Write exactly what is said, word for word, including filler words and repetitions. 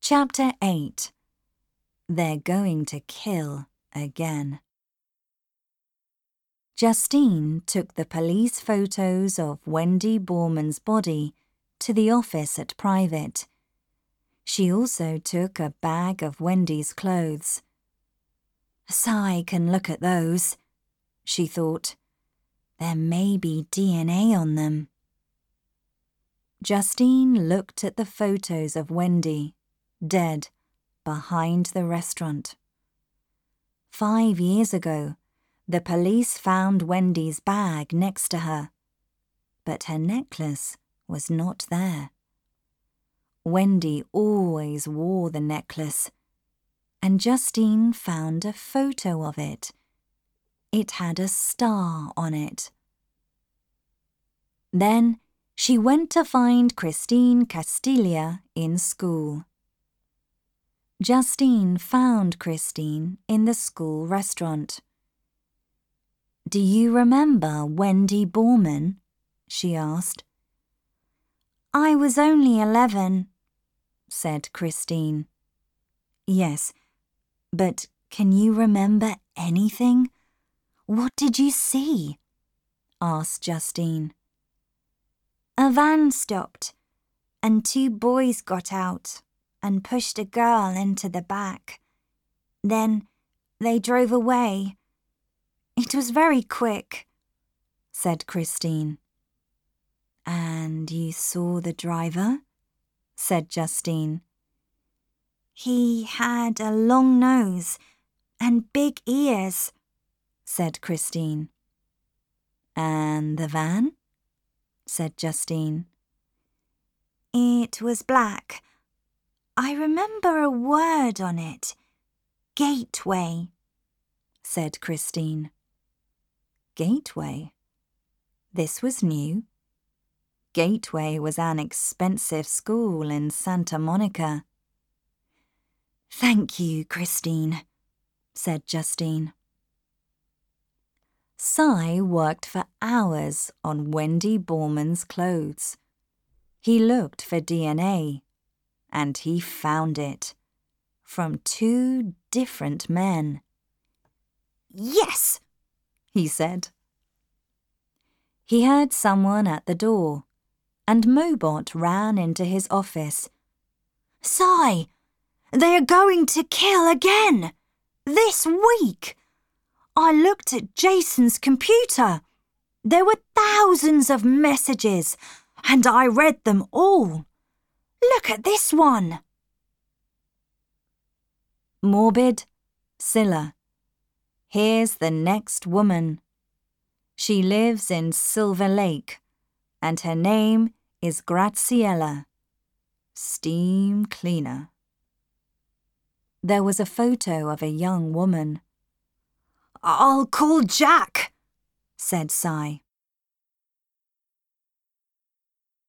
Chapter eight. They're going to kill again. Justine took the police photos of Wendy Borman's body to the office at Private. She also took a bag of Wendy's clothes. Si can look at those, she thought. There may be D N A on them. Justine looked at the photos of Wendy, dead, behind the restaurant. Five years ago, the police found Wendy's bag next to her, but her necklace was not there. Wendy always wore the necklace, and Justine found a photo of it. It had a star on it. Then she went to find Christine Castilla in school. Justine found Christine in the school restaurant. "Do you remember Wendy Borman?" she asked. "I was only eleven," said Christine. "Yes, but can you remember anything? What did you see?" asked Justine. "A van stopped, and two boys got out and pushed a girl into the back. Then they drove away. It was very quick," said Christine. "And you saw the driver?" said Justine. "He had a long nose and big ears," said Christine. "And the van?" said Justine. "It was black. I remember a word on it. Gateway," said Christine. Gateway? This was new. Gateway was an expensive school in Santa Monica. "Thank you, Christine," said Justine. Si worked for hours on Wendy Borman's clothes. He looked for D N A, and he found it, from two different men. "Yes!" he said. He heard someone at the door, and Mobot ran into his office. "Si, they are going to kill again! This week! I looked at Jason's computer. There were thousands of messages, and I read them all. Look at this one." Morbid, Scylla. Here's the next woman. She lives in Silver Lake, and her name is Graciela. Steam cleaner. There was a photo of a young woman. "I'll call Jack," said Si.